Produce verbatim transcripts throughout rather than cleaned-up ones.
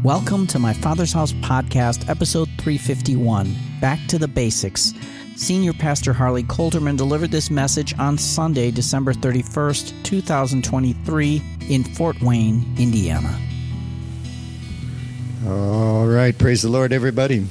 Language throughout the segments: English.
Welcome to my Father's House podcast, episode three fifty-one, Back to the Basics. Senior Pastor Harley Colterman delivered this message on Sunday, December thirty-first, twenty twenty-three, in Fort Wayne, Indiana. All right, praise the Lord, everybody.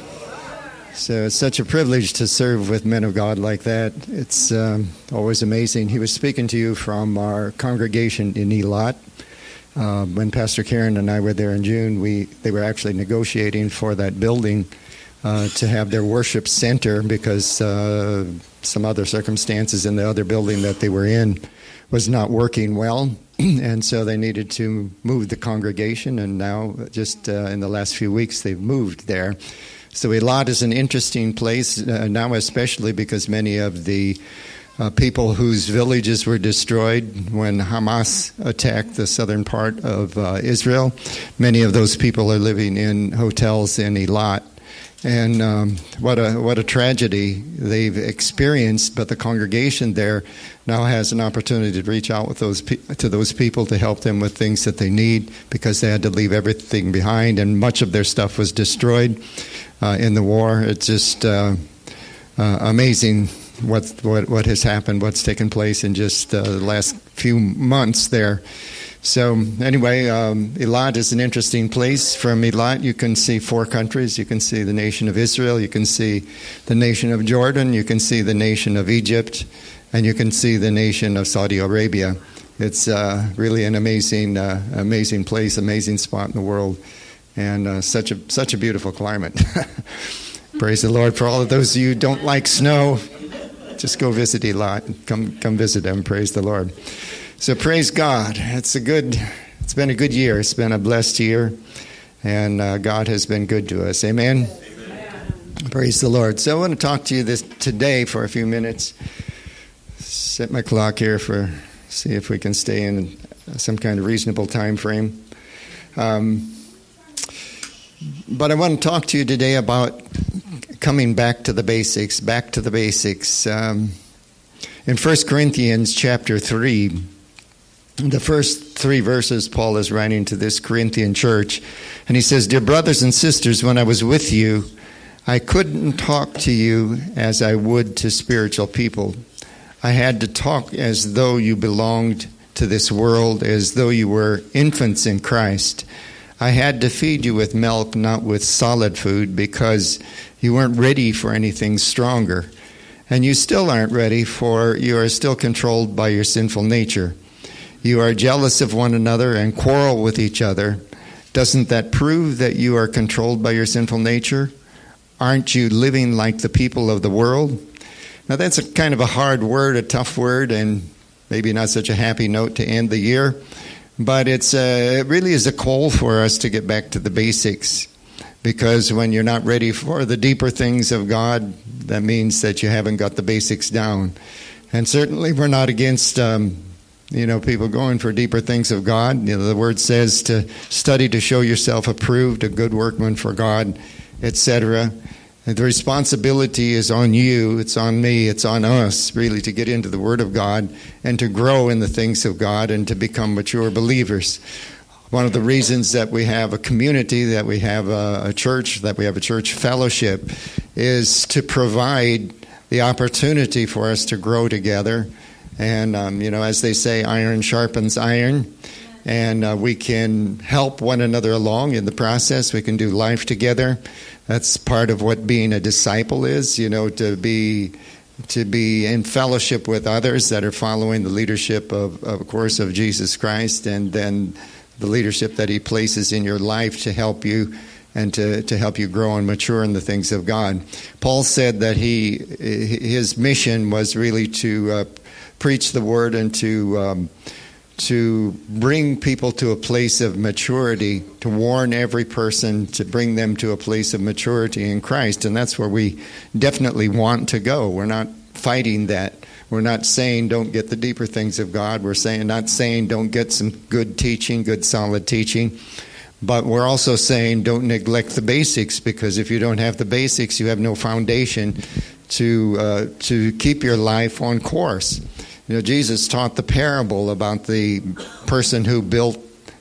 So it's such a privilege to serve with men of God like that. It's um, always amazing. He was speaking to you from our congregation in Elat. Uh, when Pastor Karen and I were there in June, we they were actually negotiating for that building uh, to have their worship center because uh, some other circumstances in the other building that they were in was not working well. And so they needed to move the congregation, and now just uh, in the last few weeks they've moved there. So Elat is an interesting place uh, now, especially because many of the uh, people whose villages were destroyed when Hamas attacked the southern part of uh, Israel, many of those people are living in hotels in Elat. And um, what a what a tragedy they've experienced. But the congregation there now has an opportunity to reach out with those pe- to those people to help them with things that they need, because they had to leave everything behind, and much of their stuff was destroyed uh, in the war. It's just uh, uh, amazing what what what has happened, what's taken place in just uh, the last few months there. So anyway, um, Elat is an interesting place. From Elat, you can see four countries. You can see the nation of Israel. You can see the nation of Jordan. You can see the nation of Egypt. And you can see the nation of Saudi Arabia. It's uh, really an amazing, uh, amazing place, amazing spot in the world, and uh, such a such a beautiful climate. Praise the Lord. For all of those of you who don't like snow, just go visit Elat. Come come visit them. Praise the Lord. So praise God. It's a good. It's been a good year. It's been a blessed year, and uh, God has been good to us. Amen? Amen. Praise the Lord. So I want to talk to you this today for a few minutes. Set my clock here for see if we can stay in some kind of reasonable time frame. Um, but I want to talk to you today about coming back to the basics. Back to the basics. Um, in First Corinthians chapter three. The first three verses, Paul is writing to this Corinthian church, and he says, "Dear brothers and sisters, when I was with you, I couldn't talk to you as I would to spiritual people. I had to talk as though you belonged to this world, as though you were infants in Christ. I had to feed you with milk, not with solid food, because you weren't ready for anything stronger. And you still aren't ready, for you are still controlled by your sinful nature. You are jealous of one another and quarrel with each other. Doesn't that prove that you are controlled by your sinful nature? Aren't you living like the people of the world?" Now that's a kind of a hard word, a tough word, and maybe not such a happy note to end the year. But it's a, it really is a call for us to get back to the basics. Because when you're not ready for the deeper things of God, that means that you haven't got the basics down. And certainly we're not against Um, You know, people going for deeper things of God. You know, the word says to study to show yourself approved, a good workman for God, et cetera. And the responsibility is on you, it's on me, it's on us, really, to get into the Word of God and to grow in the things of God and to become mature believers. One of the reasons that we have a community, that we have a, a church, that we have a church fellowship, is to provide the opportunity for us to grow together. And, um, you know, as they say, iron sharpens iron. And uh, we can help one another along in the process. We can do life together. That's part of what being a disciple is, you know, to be to be in fellowship with others that are following the leadership of, of course, of Jesus Christ, and then the leadership that he places in your life to help you and to, to help you grow and mature in the things of God. Paul said that he his mission was really to uh, preach the word and to um, to bring people to a place of maturity, to warn every person, to bring them to a place of maturity in Christ. And that's where we definitely want to go. We're not fighting that. We're not saying don't get the deeper things of God. We're saying not saying don't get some good teaching, good solid teaching. But we're also saying don't neglect the basics, because if you don't have the basics, you have no foundation to uh, to keep your life on course. You know, Jesus taught the parable about the person who built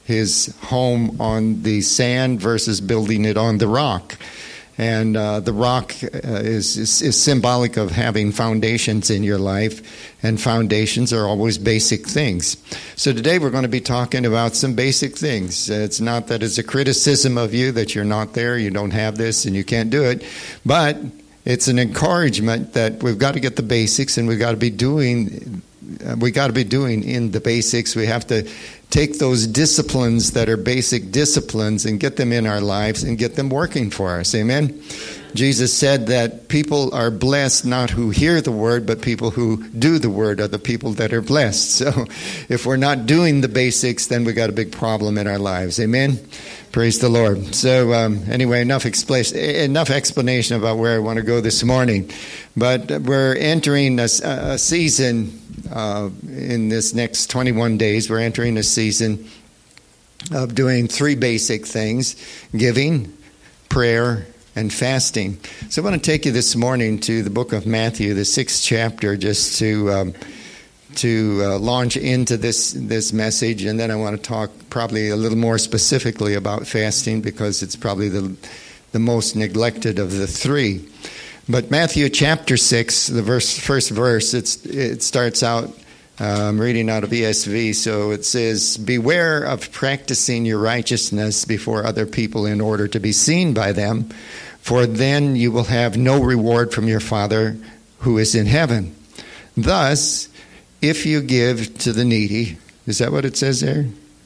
his home on the sand versus building it on the rock. And uh, the rock uh, is, is, is symbolic of having foundations in your life, and foundations are always basic things. So today we're going to be talking about some basic things. It's not that it's a criticism of you that you're not there, you don't have this, and you can't do it, but it's an encouragement that we've got to get the basics, and we've got to be doing. We got to be doing in the basics. We have to take those disciplines that are basic disciplines and get them in our lives and get them working for us. Amen? Jesus said that people are blessed not who hear the word, but people who do the word are the people that are blessed. So if we're not doing the basics, then we got a big problem in our lives. Amen? Praise the Lord. So um, anyway, enough, expla- enough explanation about where I want to go this morning. But we're entering a, a season uh, in this next twenty-one days. We're entering a season of doing three basic things: giving, prayer, and fasting. So I want to take you this morning to the book of Matthew, the sixth chapter, just to um, to uh, launch into this this message, and then I want to talk probably a little more specifically about fasting, because it's probably the the most neglected of the three. But Matthew chapter six, the verse, first verse, it's it starts out. Uh, I'm reading out of E S V, so it says, "Beware of practicing your righteousness before other people in order to be seen by them, for then you will have no reward from your Father who is in heaven. Thus, if you give to the needy," is that what it says there?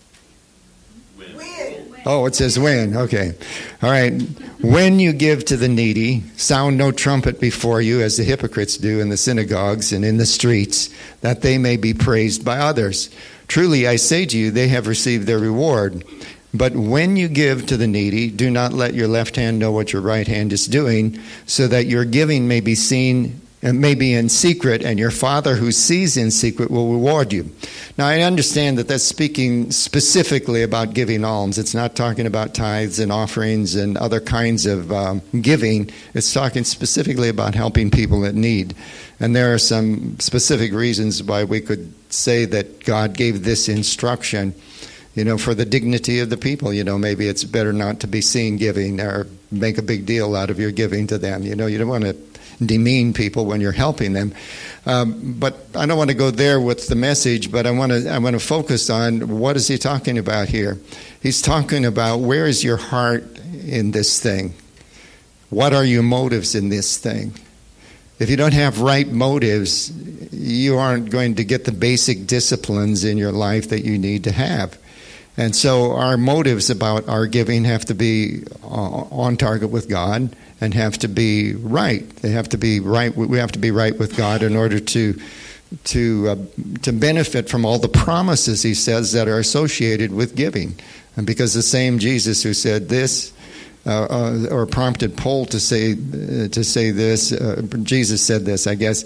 Win. Oh, it says when. Okay. All right. "When you give to the needy, sound no trumpet before you, as the hypocrites do in the synagogues and in the streets, that they may be praised by others. Truly, I say to you, they have received their reward. But when you give to the needy, do not let your left hand know what your right hand is doing, so that your giving may be seen, and may be in secret, and your Father who sees in secret will reward you." Now, I understand that that's speaking specifically about giving alms. It's not talking about tithes and offerings and other kinds of um, giving. It's talking specifically about helping people in need. And there are some specific reasons why we could say that God gave this instruction. You know, for the dignity of the people, you know, maybe it's better not to be seen giving or make a big deal out of your giving to them. You know, you don't want to demean people when you're helping them. Um, but I don't want to go there with the message, but I want to I want to focus on what is he talking about here. He's talking about, where is your heart in this thing? What are your motives in this thing? If you don't have right motives, you aren't going to get the basic disciplines in your life that you need to have. And so our motives about our giving have to be on target with God and have to be right. They have to be right. We have to be right with God in order to to uh, to benefit from all the promises he says that are associated with giving. And because the same Jesus who said this, uh, uh, or prompted Paul to say uh, to say this, uh, Jesus said this, I guess.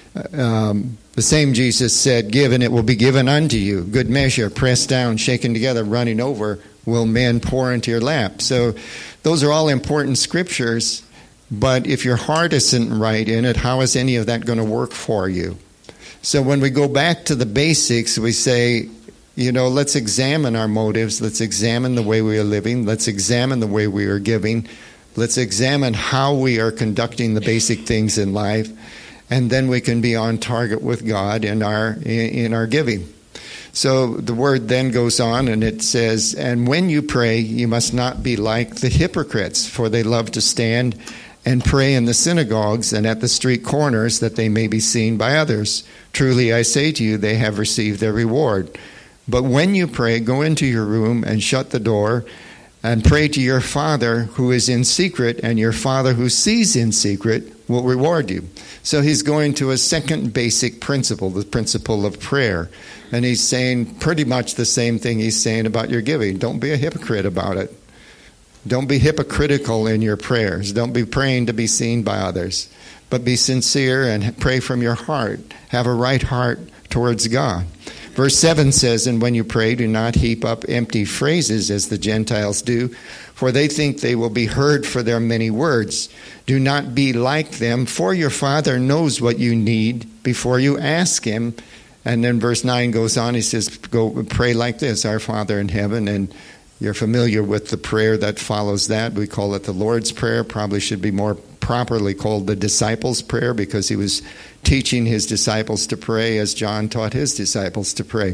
Um, the same Jesus said, "Give and it will be given unto you. Good measure, pressed down, shaken together, running over, will men pour into your lap." So those are all important scriptures, but if your heart isn't right in it, how is any of that going to work for you? So when we go back to the basics, we say, you know, let's examine our motives. Let's examine the way we are living. Let's examine the way we are giving. Let's examine how we are conducting the basic things in life. And then we can be on target with God in our in our giving. So the word then goes on and it says, "And when you pray, you must not be like the hypocrites, for they love to stand and pray in the synagogues and at the street corners, that they may be seen by others. Truly, I say to you, they have received their reward. But when you pray, go into your room and shut the door, and pray to your Father who is in secret, and your Father who sees in secret will reward you." So he's going to a second basic principle, the principle of prayer. And he's saying pretty much the same thing he's saying about your giving. Don't be a hypocrite about it. Don't be hypocritical in your prayers. Don't be praying to be seen by others. But be sincere and pray from your heart. Have a right heart towards God. Verse seven says, "And when you pray, do not heap up empty phrases as the Gentiles do, for they think they will be heard for their many words. Do not be like them, for your Father knows what you need before you ask him. And then verse nine goes on. He says, go pray like this, our Father in heaven. And you're familiar with the prayer that follows that. We call it the Lord's Prayer. Probably should be more properly called the disciples' prayer, because he was teaching his disciples to pray as John taught his disciples to pray.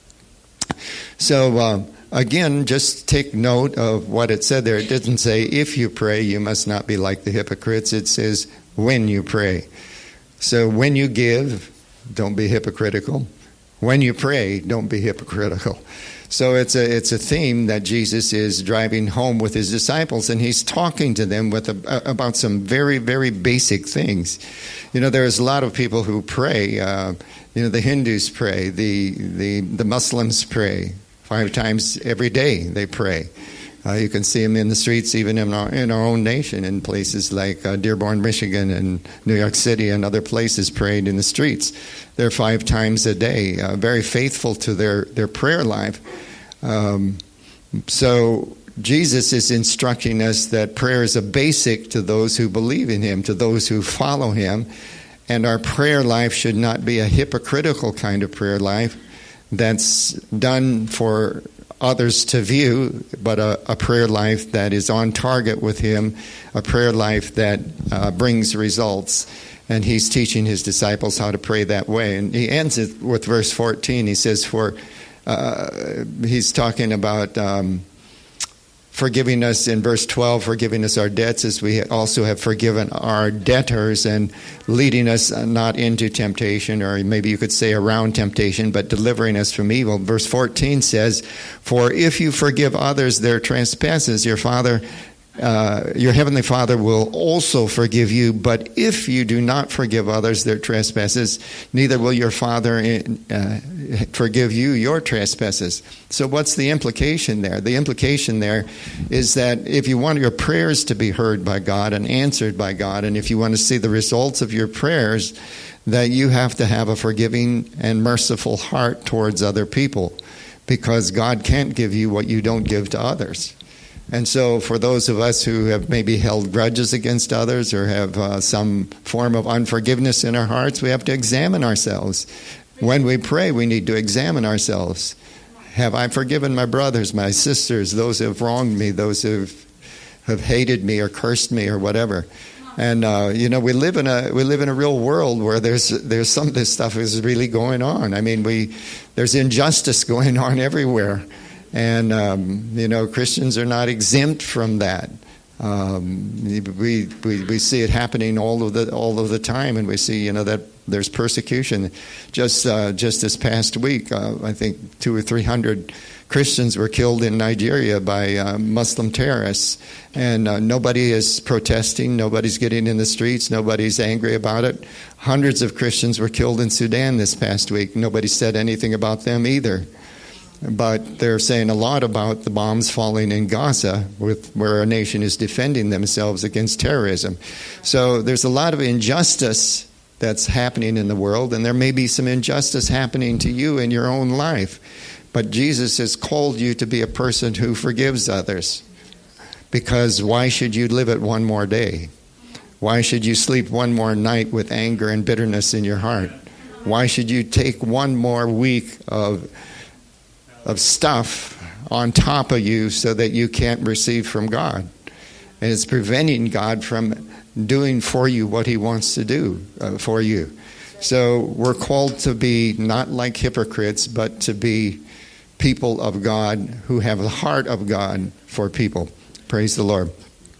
So uh, again, just take note of what it said there. It didn't say, if you pray, you must not be like the hypocrites. It says, when you pray. So when you give, don't be hypocritical. When you pray, don't be hypocritical. So it's a it's a theme that Jesus is driving home with his disciples, and he's talking to them with a, about some very, very basic things. You know, there's a lot of people who pray. Uh, you know, the Hindus pray, the the the Muslims pray five times every day. They pray. Uh, you can see them in the streets, even in our, in our own nation, in places like uh, Dearborn, Michigan, and New York City, and other places prayed in the streets. They're five times a day, uh, very faithful to their, their prayer life. Um, so Jesus is instructing us that prayer is a basic to those who believe in him, to those who follow him, and our prayer life should not be a hypocritical kind of prayer life that's done for others to view, but a, a prayer life that is on target with him, a prayer life that uh, brings results. And he's teaching his disciples how to pray that way. And he ends it with verse fourteen. He says, for uh, he's talking about um, forgiving us in verse twelve, forgiving us our debts as we also have forgiven our debtors, and leading us not into temptation, or maybe you could say around temptation, but delivering us from evil. Verse fourteen says, for if you forgive others their trespasses, your Father, uh, your heavenly Father will also forgive you. But if you do not forgive others their trespasses, neither will your Father uh, forgive you your trespasses. So what's the implication there? The implication there is that if you want your prayers to be heard by God and answered by God, and if you want to see the results of your prayers, that you have to have a forgiving and merciful heart towards other people, because God can't give you what you don't give to others. And so for those of us who have maybe held grudges against others, or have uh, some form of unforgiveness in our hearts, we have to examine ourselves. When we pray, we need to examine ourselves. Have I forgiven my brothers, my sisters, those who have wronged me, those who have, have hated me or cursed me or whatever? And uh, you know, we live in a we live in a real world where there's there's some of this stuff is really going on. I mean, we there's injustice going on everywhere. And, um, you know, Christians are not exempt from that. Um, we, we we see it happening all of the all of the time, and we see, you know, that there's persecution. Just uh, just this past week, uh, I think two or three hundred Christians were killed in Nigeria by uh, Muslim terrorists, and uh, nobody is protesting. Nobody's getting in the streets. Nobody's angry about it. Hundreds of Christians were killed in Sudan this past week. Nobody said anything about them either. But they're saying a lot about the bombs falling in Gaza, with where our nation is defending themselves against terrorism. So there's a lot of injustice that's happening in the world, and there may be some injustice happening to you in your own life. But Jesus has called you to be a person who forgives others. Because why should you live it one more day? Why should you sleep one more night with anger and bitterness in your heart? Why should you take one more week of of stuff on top of you so that you can't receive from God? And it's preventing God from doing for you what he wants to do uh, for you. So we're called to be not like hypocrites, but to be people of God who have the heart of God for people. Praise the Lord.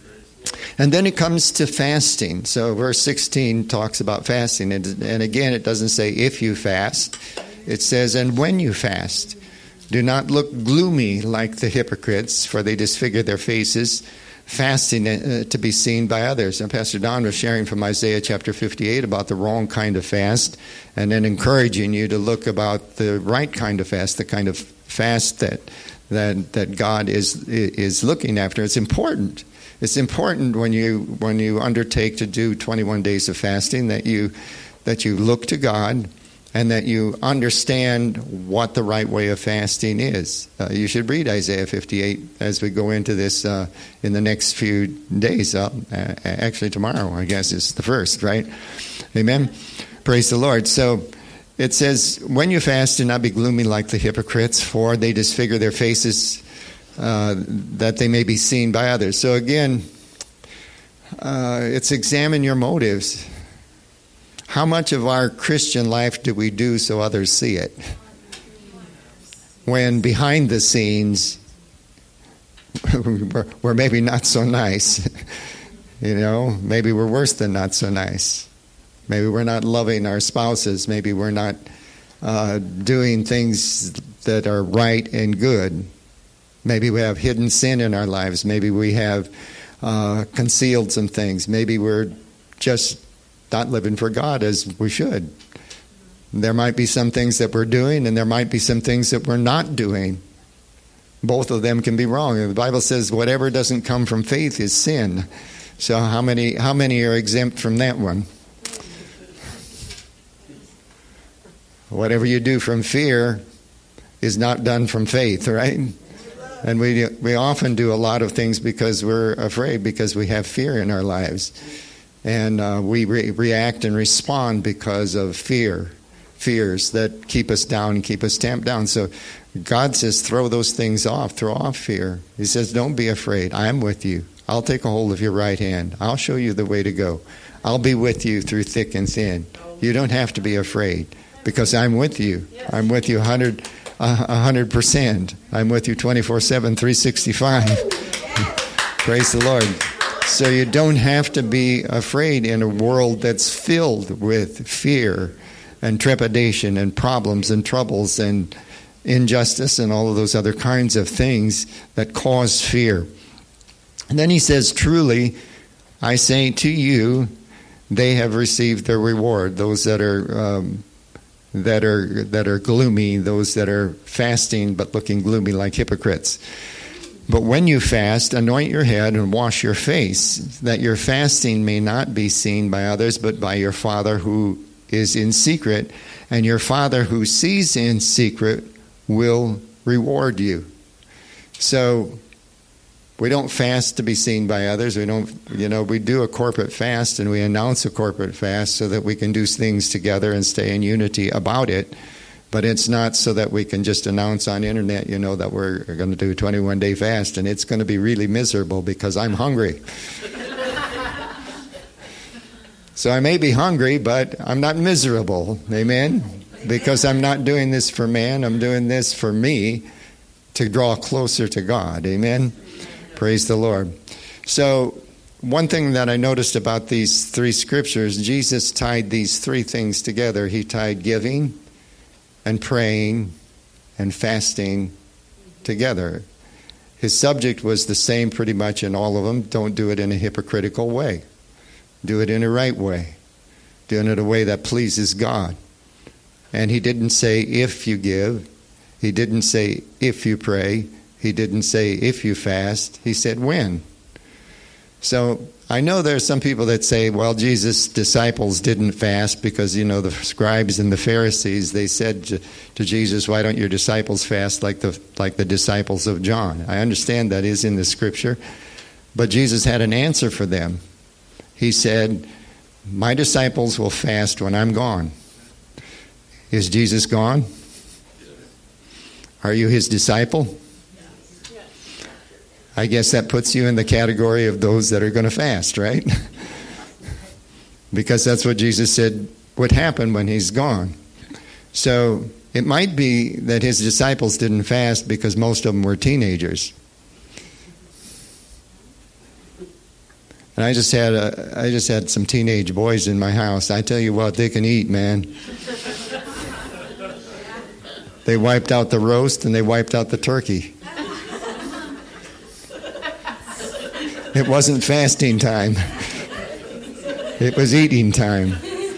And then it comes to fasting. So verse sixteen talks about fasting. And, and again, it doesn't say if you fast. It says, and when you fast. Do not look gloomy like the hypocrites, for they disfigure their faces, fasting uh, to be seen by others. And Pastor Don was sharing from Isaiah chapter fifty-eight about the wrong kind of fast, and then encouraging you to look about the right kind of fast, the kind of fast that that that God is is looking after. It's important. It's important when you when you undertake to do twenty-one days of fasting that you that you look to God, and that you understand what the right way of fasting is. Uh, you should read Isaiah fifty-eight as we go into this uh, in the next few days. Uh, actually, tomorrow, I guess, is the first, right? Amen. Praise the Lord. So it says, when you fast, do not be gloomy like the hypocrites, for they disfigure their faces uh, that they may be seen by others. So again, uh, it's examine your motives. How much of our Christian life do we do so others see it? When behind the scenes, we're, we're maybe not so nice. You know, maybe we're worse than not so nice. Maybe we're not loving our spouses. Maybe we're not uh, doing things that are right and good. Maybe we have hidden sin in our lives. Maybe we have uh, concealed some things. Maybe we're just not living for God as we should. There might be some things that we're doing, and there might be some things that we're not doing. Both of them can be wrong. The Bible says whatever doesn't come from faith is sin. So how many how many are exempt from that one? Whatever you do from fear is not done from faith, right? And we we often do a lot of things because we're afraid, because we have fear in our lives. And uh, we re- react and respond because of fear, fears that keep us down and keep us tamped down. So God says, throw those things off, throw off fear. He says, don't be afraid. I'm with you. I'll take a hold of your right hand. I'll show you the way to go. I'll be with you through thick and thin. You don't have to be afraid because I'm with you. I'm with you one hundred, uh, one hundred percent. I'm with you twenty-four seven, three sixty-five. Praise the Lord. So you don't have to be afraid in a world that's filled with fear and trepidation and problems and troubles and injustice and all of those other kinds of things that cause fear. And then he says, truly, I say to you, they have received their reward. Those that are um, that are that are gloomy, those that are fasting but looking gloomy like hypocrites. But when you fast, anoint your head and wash your face, that your fasting may not be seen by others, but by your Father who is in secret, and your Father who sees in secret will reward you. So we don't fast to be seen by others. We don't, you know, we do a corporate fast and we announce a corporate fast so that we can do things together and stay in unity about it. But it's not so that we can just announce on internet, you know, that we're going to do a twenty-one day fast and it's going to be really miserable because I'm hungry. So I may be hungry, but I'm not miserable. Amen? Because I'm not doing this for man. I'm doing this for me to draw closer to God. Amen? Praise the Lord. So one thing that I noticed about these three scriptures, Jesus tied these three things together. He tied giving and praying and fasting together. His subject was the same pretty much in all of them. Don't do it in a hypocritical way. Do it in a right way. Do it in a way that pleases God. And he didn't say if you give. He didn't say if you pray. He didn't say if you fast. He said when. So I know there are some people that say, well, Jesus' disciples didn't fast because, you know, the scribes and the Pharisees, they said to, to Jesus, why don't your disciples fast like the like the disciples of John? I understand that is in the scripture. But Jesus had an answer for them. He said, my disciples will fast when I'm gone. Is Jesus gone? Are you his disciple? I guess that puts you in the category of those that are going to fast, right? Because that's what Jesus said would happen when he's gone. So it might be that his disciples didn't fast because most of them were teenagers. And I just had a, I just had some teenage boys in my house. I tell you what, they can eat, man. They wiped out the roast and they wiped out the turkey. It wasn't fasting time. It was eating time.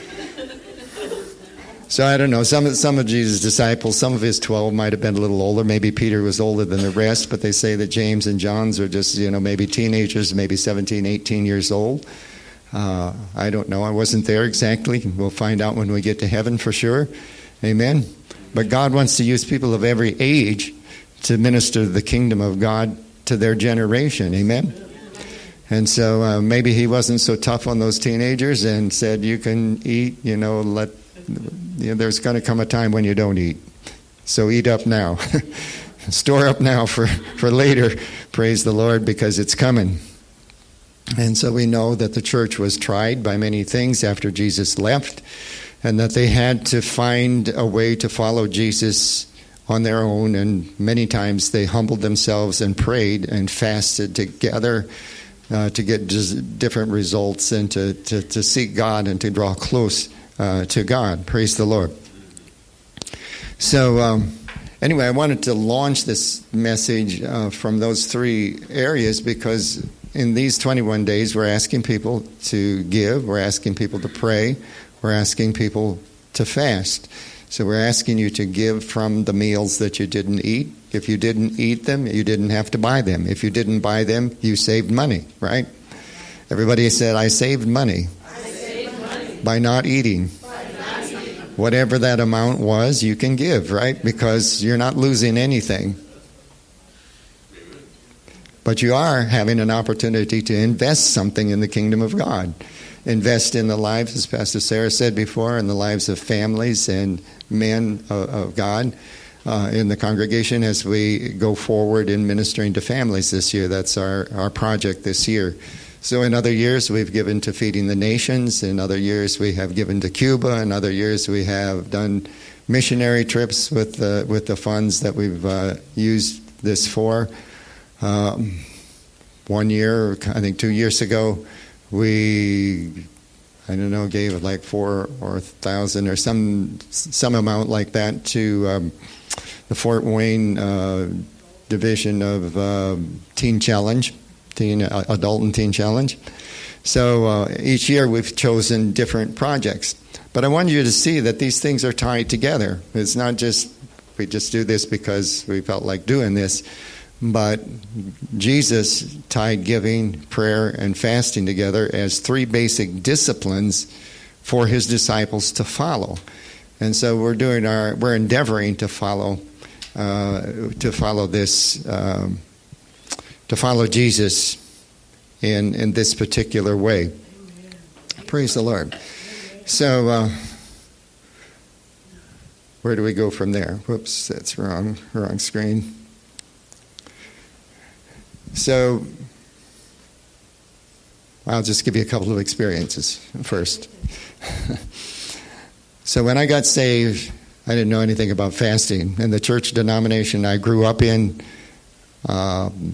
So I don't know. Some of, some of Jesus' disciples, some of his twelve might have been a little older. Maybe Peter was older than the rest, but they say that James and John's are just, you know, maybe teenagers, maybe seventeen, eighteen years old. Uh, I don't know. I wasn't there exactly. We'll find out when we get to heaven for sure. Amen. But God wants to use people of every age to minister the kingdom of God to their generation. Amen. And so uh, maybe he wasn't so tough on those teenagers and said, you can eat, you know, let you know, there's going to come a time when you don't eat. So eat up now. Store up now for, for later, praise the Lord, because it's coming. And so we know that the church was tried by many things after Jesus left, and that they had to find a way to follow Jesus on their own, and many times they humbled themselves and prayed and fasted together uh, to get just different results and to, to, to seek God and to draw close uh, to God. Praise the Lord. So um, anyway, I wanted to launch this message uh, from those three areas because in these twenty-one days we're asking people to give, we're asking people to pray, we're asking people to fast. So we're asking you to give from the meals that you didn't eat. If you didn't eat them, you didn't have to buy them. If you didn't buy them, you saved money, right? Everybody said, I saved money, I saved money. By not eating. Whatever that amount was, you can give, right? Because you're not losing anything. But you are having an opportunity to invest something in the kingdom of God. Invest in the lives, as Pastor Sarah said before, in the lives of families and men of, of God uh, in the congregation as we go forward in ministering to families this year. That's our, our project this year. So in other years, we've given to Feeding the Nations. In other years, we have given to Cuba. In other years, we have done missionary trips with the, with the funds that we've uh, used this for. Um, one year, I think two years ago, we, I don't know, gave like four or thousand or some some amount like that to um, the Fort Wayne uh, division of uh, Teen Challenge. Teen, uh, Adult and Teen Challenge. So uh, each year we've chosen different projects. But I want you to see that these things are tied together. It's not just we just do this because we felt like doing this, but Jesus tied giving, prayer, and fasting together as three basic disciplines for his disciples to follow. And so we're doing our we're endeavoring to follow uh, to follow this. Um, to follow Jesus in, in this particular way. Amen. Praise the Lord. So, uh, where do we go from there? Whoops, that's wrong, wrong screen. So, I'll just give you a couple of experiences first. So when I got saved, I didn't know anything about fasting. And the church denomination I grew up in, um,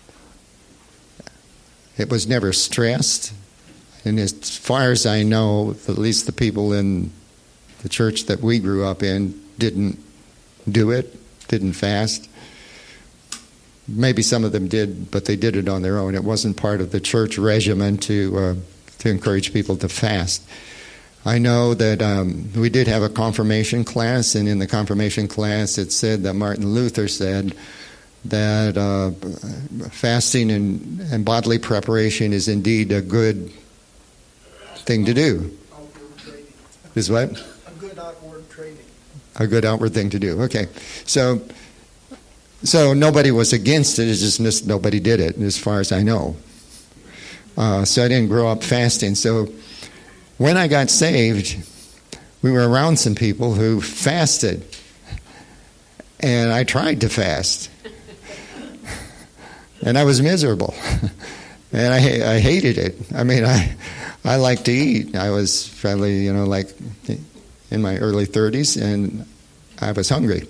it was never stressed, and as far as I know, at least the people in the church that we grew up in didn't do it, didn't fast. Maybe some of them did, but they did it on their own. It wasn't part of the church regimen to uh, to encourage people to fast. I know that um, we did have a confirmation class, and in the confirmation class it said that Martin Luther said that uh, fasting and, and bodily preparation is indeed a good thing to do. Is what? A good outward training. A good outward thing to do. Okay. So so nobody was against it. It's just nobody did it, as far as I know. Uh, so I didn't grow up fasting. So when I got saved, we were around some people who fasted. And I tried to fast. And I was miserable, and I I hated it. I mean, I I like to eat. I was probably, you know, like in my early thirties, and I was hungry.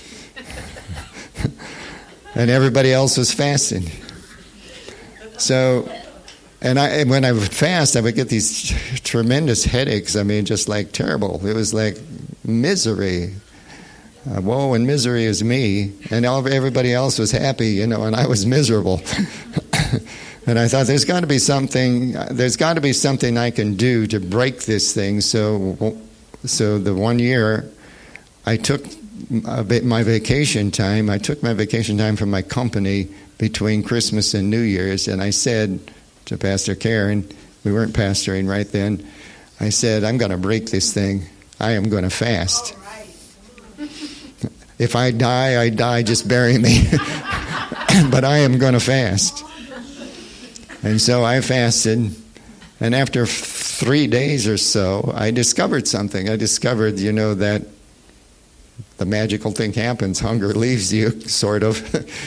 And everybody else was fasting. So, and I when I would fast, I would get these tremendous headaches. I mean, just like terrible. It was like misery. Uh, woe and misery is me, and all, everybody else was happy, you know, and I was miserable. And I thought, there's got to be something. There's got to be something I can do to break this thing. So, so the one year, I took a bit my vacation time. I took my vacation time from my company between Christmas and New Year's, and I said to Pastor Karen, we weren't pastoring right then. I said, I'm going to break this thing. I am going to fast. If I die, I die, just bury me. But I am going to fast. And so I fasted. And after f- three days or so, I discovered something. I discovered, you know, that the magical thing happens. Hunger leaves you, sort of.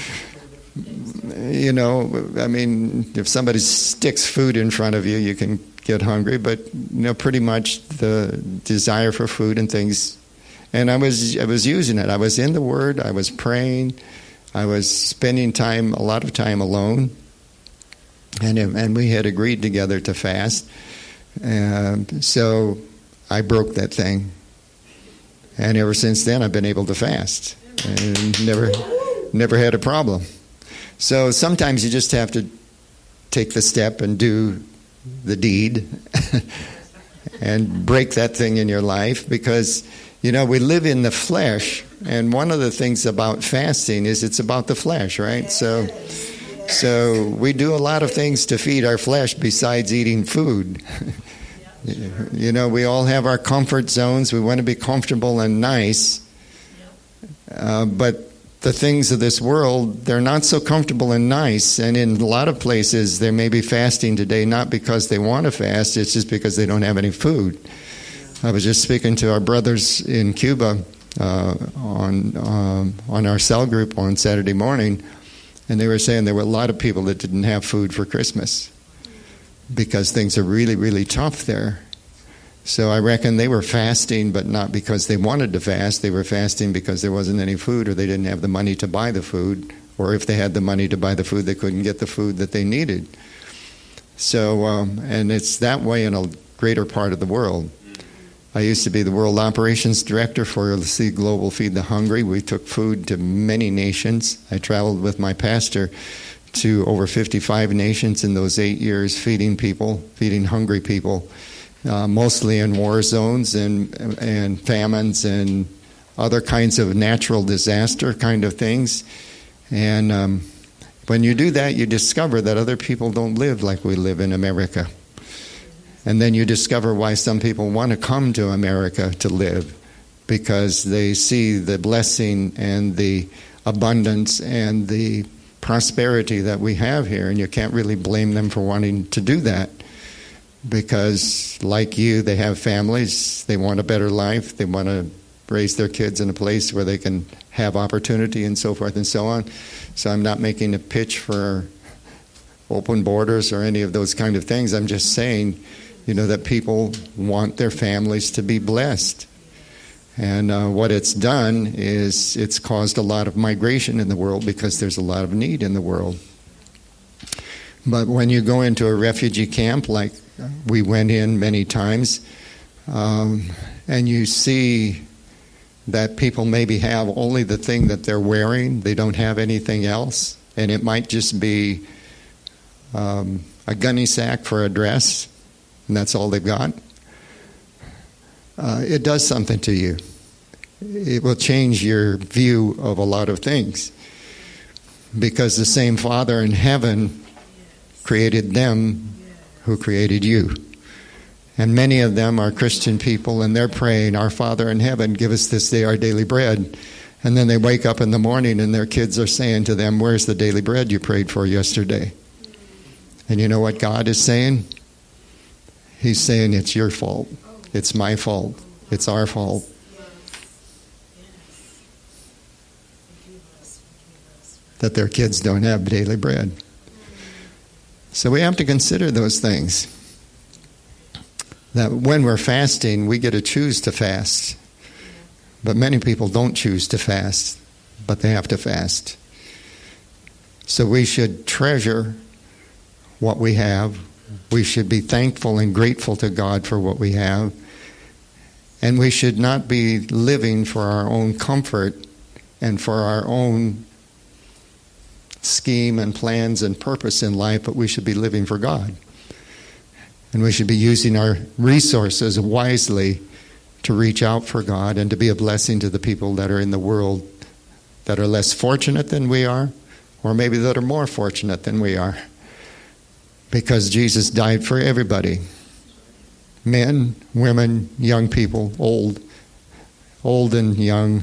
You know, I mean, if somebody sticks food in front of you, you can get hungry. But, you know, pretty much the desire for food and things. And I was I was using it. I was in the Word. I was praying. I was spending time, a lot of time alone. And and we had agreed together to fast. Um, so I broke that thing. And ever since then, I've been able to fast. And never, never had a problem. So sometimes you just have to take the step and do the deed and break that thing in your life, because, you know, we live in the flesh, and one of the things about fasting is it's about the flesh, right? So so we do a lot of things to feed our flesh besides eating food. You know, we all have our comfort zones. We want to be comfortable and nice, uh, but the things of this world, they're not so comfortable and nice. And in a lot of places, they may be fasting today, not because they want to fast, it's just because they don't have any food. I was just speaking to our brothers in Cuba uh, on um, on our cell group on Saturday morning, and they were saying there were a lot of people that didn't have food for Christmas because things are really, really tough there. So I reckon they were fasting, but not because they wanted to fast. They were fasting because there wasn't any food, or they didn't have the money to buy the food. Or if they had the money to buy the food, they couldn't get the food that they needed. So, um, and it's that way in a greater part of the world. I used to be the World Operations Director for Sea Global Feed the Hungry. We took food to many nations. I traveled with my pastor to over fifty-five nations in those eight years, feeding people, feeding hungry people. Uh, mostly in war zones and and famines and other kinds of natural disaster kind of things. And um, when you do that, you discover that other people don't live like we live in America. And then you discover why some people want to come to America to live, because they see the blessing and the abundance and the prosperity that we have here, and you can't really blame them for wanting to do that. Because, like you, they have families, they want a better life, they want to raise their kids in a place where they can have opportunity and so forth and so on. So I'm not making a pitch for open borders or any of those kind of things. I'm just saying, you know, that people want their families to be blessed. And uh, what it's done is it's caused a lot of migration in the world because there's a lot of need in the world. But when you go into a refugee camp, like we went in many times, um, and you see that people maybe have only the thing that they're wearing, they don't have anything else, and it might just be um, a gunny sack for a dress, and that's all they've got. Uh, it does something to you. It will change your view of a lot of things, because the same Father in heaven created them who created you. And many of them are Christian people, and they're praying, "Our Father in heaven, give us this day our daily bread." And then they wake up in the morning and their kids are saying to them, "Where's the daily bread you prayed for yesterday?" And you know what God is saying? He's saying, it's your fault. It's my fault. It's our fault. That their kids don't have daily bread. So we have to consider those things. That when we're fasting, we get to choose to fast. But many people don't choose to fast, but they have to fast. So we should treasure what we have. We should be thankful and grateful to God for what we have. And we should not be living for our own comfort and for our own scheme and plans and purpose in life, but we should be living for God. And we should be using our resources wisely to reach out for God and to be a blessing to the people that are in the world that are less fortunate than we are, or maybe that are more fortunate than we are. Because Jesus died for everybody. Men, women, young people, old, old and young,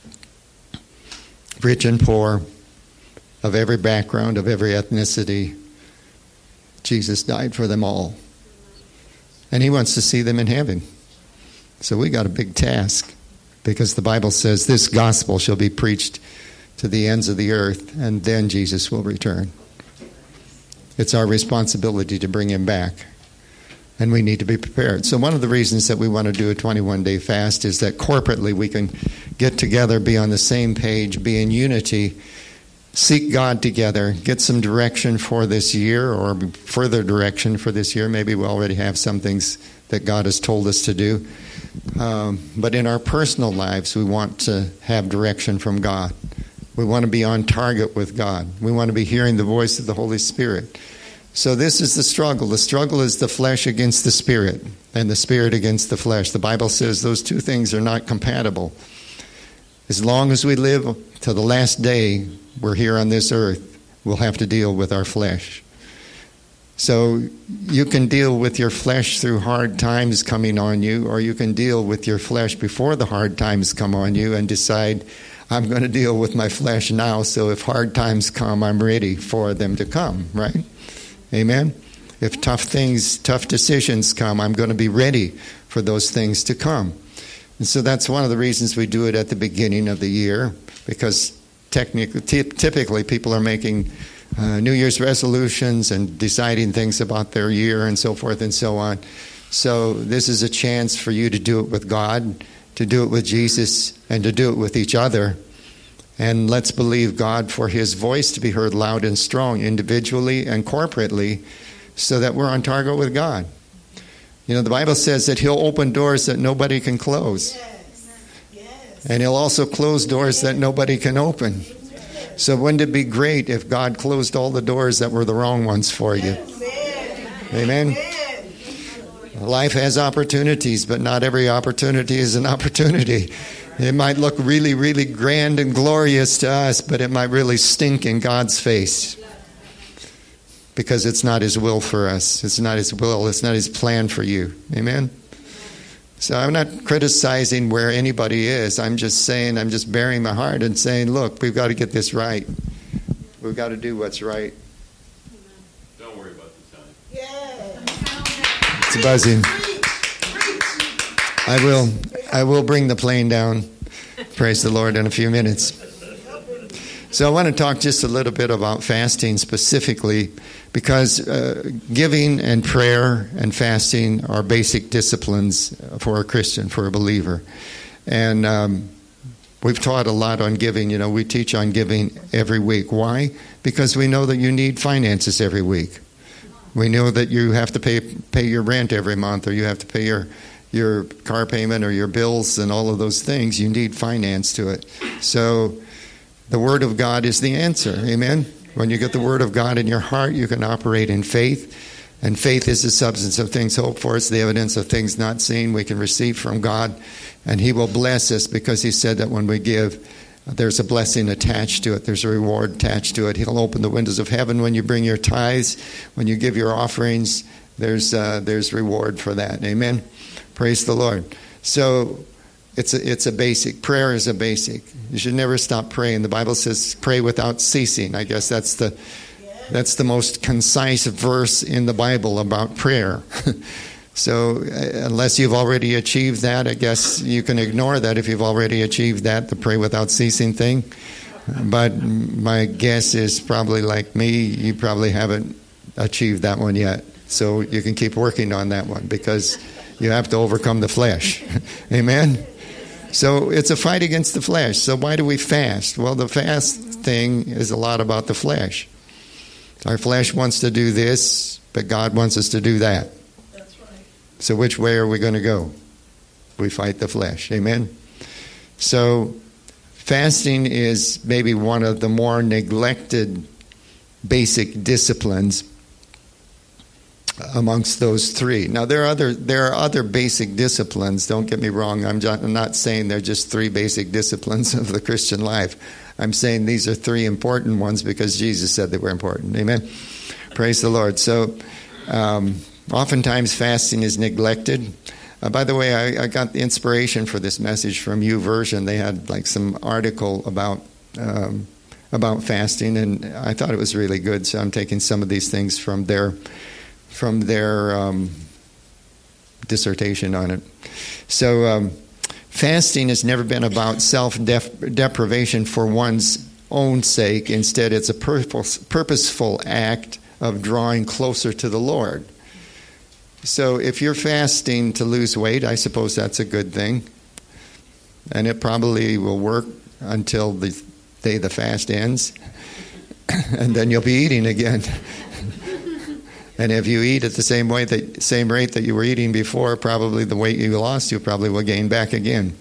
rich and poor, of every background, of every ethnicity. Jesus died for them all. And he wants to see them in heaven. So we got a big task, because the Bible says this gospel shall be preached to the ends of the earth, and then Jesus will return. It's our responsibility to bring him back, and we need to be prepared. So one of the reasons that we want to do a twenty-one day fast is that corporately we can get together, be on the same page, be in unity, seek God together, get some direction for this year, or further direction for this year. Maybe we already have some things that God has told us to do. Um, but in our personal lives, we want to have direction from God. We want to be on target with God. We want to be hearing the voice of the Holy Spirit. So this is the struggle. The struggle is the flesh against the spirit, and the spirit against the flesh. The Bible says those two things are not compatible. As long as we live to the last day we're here on this earth, we'll have to deal with our flesh. So you can deal with your flesh through hard times coming on you, or you can deal with your flesh before the hard times come on you and decide, I'm going to deal with my flesh now, so if hard times come, I'm ready for them to come, right? Amen? If tough things, tough decisions come, I'm going to be ready for those things to come. And so that's one of the reasons we do it at the beginning of the year, because technically, t- typically people are making uh, New Year's resolutions and deciding things about their year and so forth and so on. So this is a chance for you to do it with God, to do it with Jesus, and to do it with each other. And let's believe God for his voice to be heard loud and strong, individually and corporately, so that we're on target with God. You know, the Bible says that he'll open doors that nobody can close. Yes. Yes. And he'll also close doors that nobody can open. So wouldn't it be great if God closed all the doors that were the wrong ones for you? Amen? Life has opportunities, but not every opportunity is an opportunity. It might look really, really grand and glorious to us, but it might really stink in God's face. Because it's not his will for us. It's not his will. It's not his plan for you. Amen? So I'm not criticizing where anybody is. I'm just saying, I'm just bearing my heart and saying, look, we've got to get this right. We've got to do what's right. Don't worry about the time. Yes. It's buzzing. I will, I will bring the plane down. Praise the Lord in a few minutes. So I want to talk just a little bit about fasting specifically, because uh, giving and prayer and fasting are basic disciplines for a Christian, for a believer. And um, we've taught a lot on giving. You know, we teach on giving every week. Why? Because we know that you need finances every week. We know that you have to pay pay your rent every month, or you have to pay your your car payment or your bills and all of those things. You need finance to it. So the Word of God is the answer. Amen? When you get the Word of God in your heart, you can operate in faith. And faith is the substance of things hoped for. It's the evidence of things not seen. We can receive from God. And he will bless us, because he said that when we give, there's a blessing attached to it. There's a reward attached to it. He'll open the windows of heaven when you bring your tithes. When you give your offerings, there's uh, there's reward for that. Amen? Praise the Lord. So It's a, it's a basic. Prayer is a basic. You should never stop praying. The Bible says pray without ceasing. I guess that's the that's the most concise verse in the Bible about prayer. So uh, unless you've already achieved that, I guess you can ignore that if you've already achieved that, the pray without ceasing thing. But my guess is probably like me, you probably haven't achieved that one yet. So you can keep working on that one, because you have to overcome the flesh. Amen? So it's a fight against the flesh. So why do we fast? Well, the fast thing is a lot about the flesh. Our flesh wants to do this, but God wants us to do that. That's right. So which way are we going to go? We fight the flesh. Amen? So fasting is maybe one of the more neglected basic disciplines amongst those three. Now, there are other there are other basic disciplines. Don't get me wrong. I'm not saying they're just three basic disciplines of the Christian life. I'm saying these are three important ones because Jesus said they were important. Amen? Praise the Lord. So, um, oftentimes fasting is neglected. Uh, by the way, I, I got the inspiration for this message from YouVersion. They had like some article about um, about fasting, and I thought it was really good. So I'm taking some of these things from their from their um, dissertation on it. So um, fasting has never been about self-deprivation for one's own sake. Instead, it's a purpose, purposeful act of drawing closer to the Lord. So if you're fasting to lose weight, I suppose that's a good thing. And it probably will work until the day the fast ends. And then you'll be eating again. And if you eat at the same way, that same rate that you were eating before, probably the weight you lost, you probably will gain back again.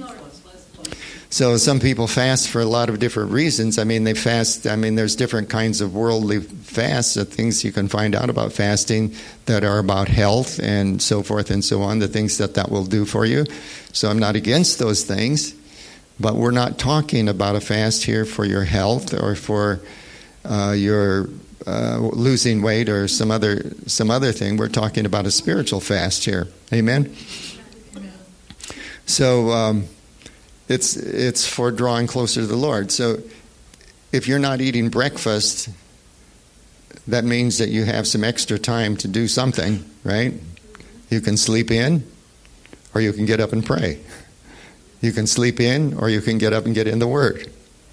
So some people fast for a lot of different reasons. I mean, they fast, I mean, there's different kinds of worldly fasts, the things you can find out about fasting that are about health and so forth and so on, the things that that will do for you. So I'm not against those things, but we're not talking about a fast here for your health or for uh, your uh, losing weight or some other some other thing. We're talking about a spiritual fast here. Amen? Amen. So um, it's it's for drawing closer to the Lord. So if you're not eating breakfast, that means that you have some extra time to do something, right? You can sleep in, or you can get up and pray. You can sleep in, or you can get up and get in the Word.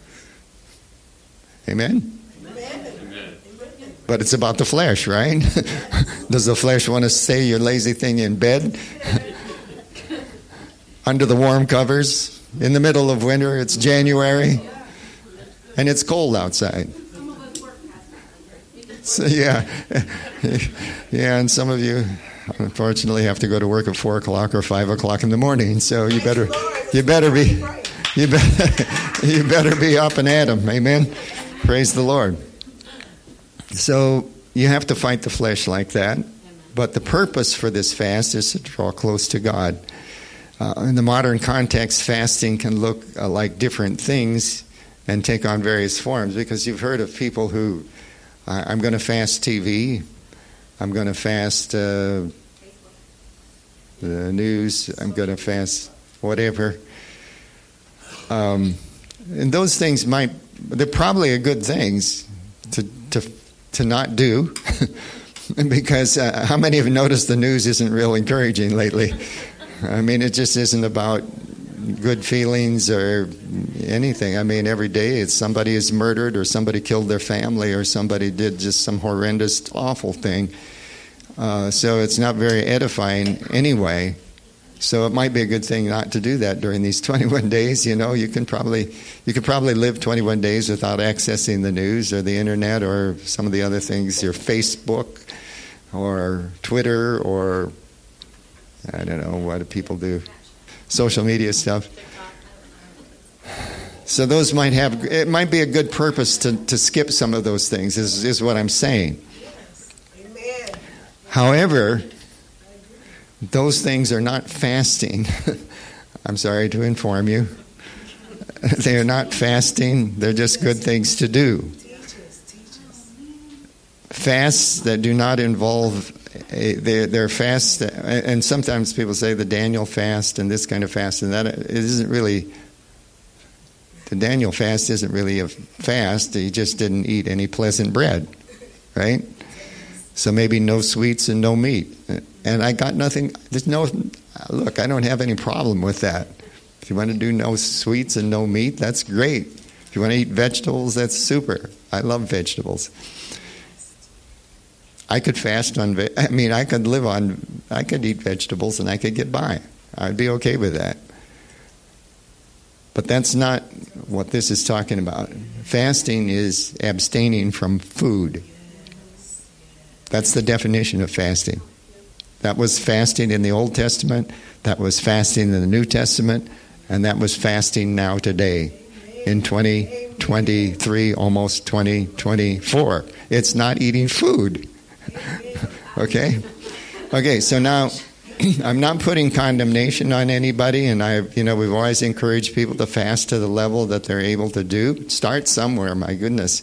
Amen? Amen. But it's about the flesh, right? Does the flesh want to say your lazy thing in bed? Under the warm covers? In the middle of winter, it's January, and it's cold outside. So, yeah. Yeah, and some of you, unfortunately, have to go to work at four o'clock or five o'clock in the morning. So you better, you better be, you better, you better be up and at 'em. Amen. Praise the Lord. So you have to fight the flesh like that. But the purpose for this fast is to draw close to God. Uh, in the modern context, fasting can look uh, like different things and take on various forms. Because you've heard of people who, uh, I'm going to fast T V. I'm going to fast uh, the news. I'm going to fast whatever. Um, and those things might, they're probably good things to to to not do. Because uh, how many have noticed the news isn't real encouraging lately? I mean, it just isn't about good feelings or anything. I mean, every day it's somebody is murdered or somebody killed their family or somebody did just some horrendous, awful thing. Uh, so it's not very edifying anyway. So it might be a good thing not to do that during these twenty-one days. You know, you can probably you could probably live twenty-one days without accessing the news or the internet or some of the other things, your Facebook or Twitter or I don't know, what do people do? Social media stuff. So those might have, it might be a good purpose to, to skip some of those things, is, is what I'm saying. Amen. However, those things are not fasting. I'm sorry to inform you. They are not fasting. They're just good things to do. Fasts that do not involve, a, they're, they're fasts, that, and sometimes people say the Daniel fast and this kind of fast, and that it isn't really, the Daniel fast isn't really a fast. He just didn't eat any pleasant bread, right? So maybe no sweets and no meat. And I got nothing, there's no, look, I don't have any problem with that. If you want to do no sweets and no meat, that's great. If you want to eat vegetables, that's super. I love vegetables. I could fast on, I mean, I could live on, I could eat vegetables and I could get by. I'd be okay with that. But that's not what this is talking about. Fasting is abstaining from food. That's the definition of fasting. That was fasting in the Old Testament, that was fasting in the New Testament, and that was fasting now today in twenty twenty-three, almost twenty twenty-four. It's not eating food. Okay? Okay, so now I'm not putting condemnation on anybody, and I, you know, we've always encouraged people to fast to the level that they're able to do. Start somewhere, my goodness.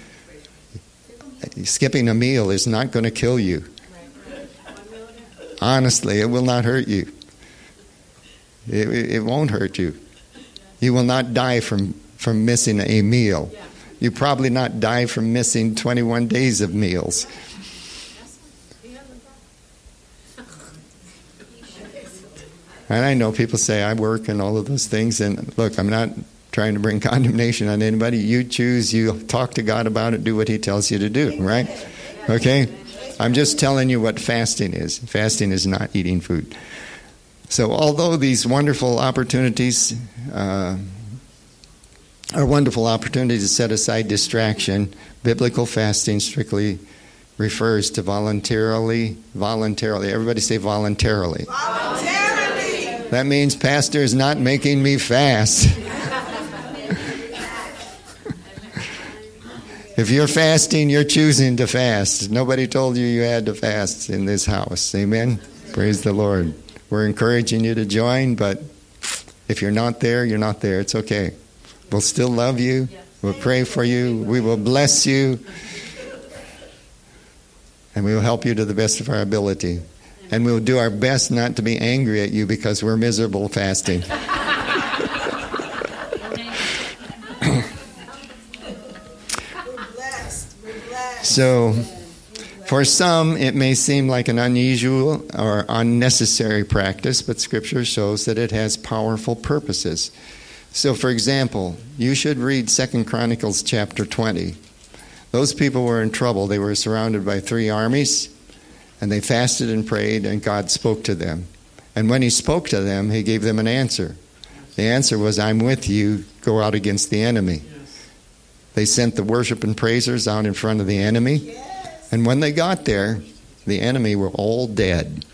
Skipping a meal is not going to kill you. Honestly, it will not hurt you. It, it won't hurt you. You will not die from, from missing a meal. You probably not die from missing twenty-one days of meals. And I know people say I work and all of those things. And look, I'm not trying to bring condemnation on anybody. You choose, you talk to God about it, do what he tells you to do, right? Okay? I'm just telling you what fasting is. Fasting is not eating food. So although these wonderful opportunities uh, are wonderful opportunities to set aside distraction, biblical fasting strictly refers to voluntarily, voluntarily. Everybody say voluntarily. Voluntarily. That means pastor is not making me fast. If you're fasting, you're choosing to fast. Nobody told you you had to fast in this house. Amen? Praise the Lord. We're encouraging you to join, but if you're not there, you're not there. It's okay. We'll still love you. We'll pray for you. We will bless you. And we will help you to the best of our ability. And we'll do our best not to be angry at you because we're miserable fasting. So, for some, it may seem like an unusual or unnecessary practice, but Scripture shows that it has powerful purposes. So, for example, you should read Second Chronicles chapter twenty. Those people were in trouble. They were surrounded by three armies, and they fasted and prayed, and God spoke to them. And when he spoke to them, he gave them an answer. The answer was, I'm with you, go out against the enemy. They sent the worship and praisers out in front of the enemy. Yes. And when they got there, the enemy were all dead.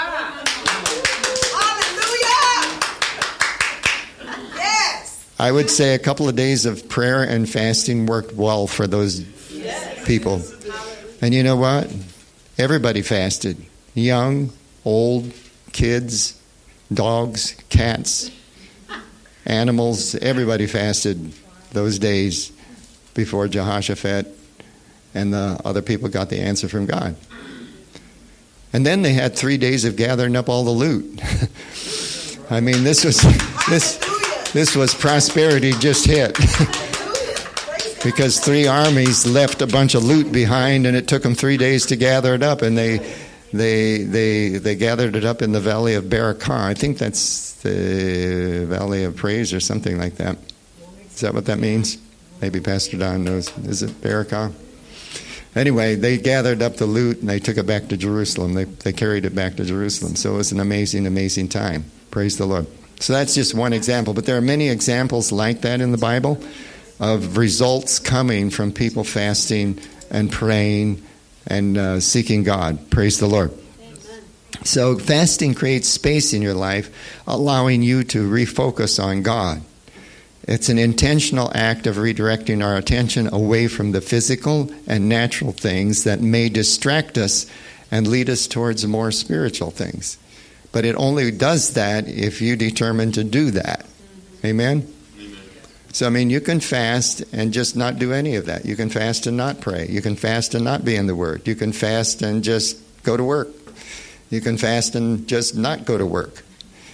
Hallelujah! Yes. I would say a couple of days of prayer and fasting worked well for those yes. people. And you know what? Everybody fasted. Young, old, kids, dogs, cats, animals. Everybody fasted those days before Jehoshaphat and the other people got the answer from God. And then they had three days of gathering up all the loot. I mean, this was this this was prosperity just hit. Because three armies left a bunch of loot behind, and it took them three days to gather it up, and they they they they gathered it up in the Valley of Barakah. I think that's the Valley of Praise or something like that. Is that what that means? Maybe Pastor Don knows. Is it Barakah? Anyway, they gathered up the loot and they took it back to Jerusalem. They they carried it back to Jerusalem. So it was an amazing, amazing time. Praise the Lord. So that's just one example. But there are many examples like that in the Bible of results coming from people fasting and praying and uh, seeking God. Praise the Lord. Amen. So fasting creates space in your life, allowing you to refocus on God. It's an intentional act of redirecting our attention away from the physical and natural things that may distract us and lead us towards more spiritual things. But it only does that if you determine to do that. Amen? Amen? So, I mean, you can fast and just not do any of that. You can fast and not pray. You can fast and not be in the Word. You can fast and just go to work. You can fast and just not go to work.